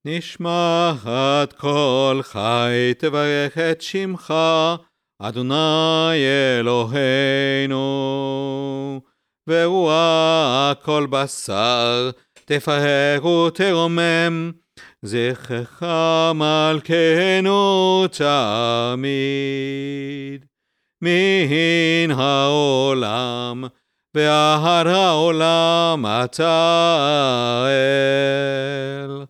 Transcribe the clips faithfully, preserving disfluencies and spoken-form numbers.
נשמעת כל חי תברך את שמך, אדוני אלוהינו. ורוח כל בשר תפאר ותרומם, זכרך מלכנו תמיד. מן העולם ועד העולם אתה אל,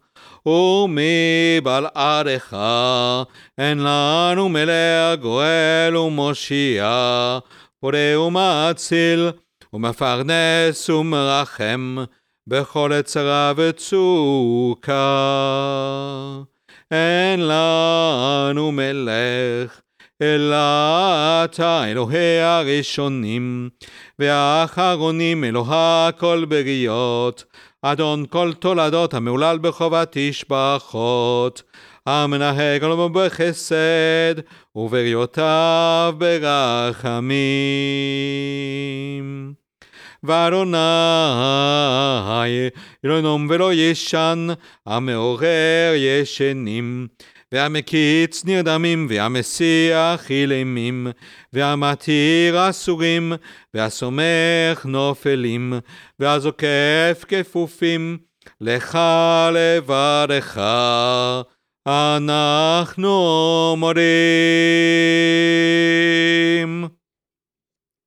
ומבלעדך אין לנו מלך גואל ומושיע, פודה ומציל ומפרנס ומרחם בכל צרה וצוקה. אין לנו מלך אלא אתה, אלוהי הראשונים והאחרונים, אלוה כל בריות, אדון כל תולדות, המהולל בחובת תשבחות, המנהג עולמו בחסד ובריותיו ברחמים. ואדוני לא ינום ולא ישן, המעורר ישנים, והמקיץ נרדמים, והמסיח אילמים, והמתיר אסורים, והסומך נופלים, והזוקף כפופים. לך לבדך אנחנו מודים.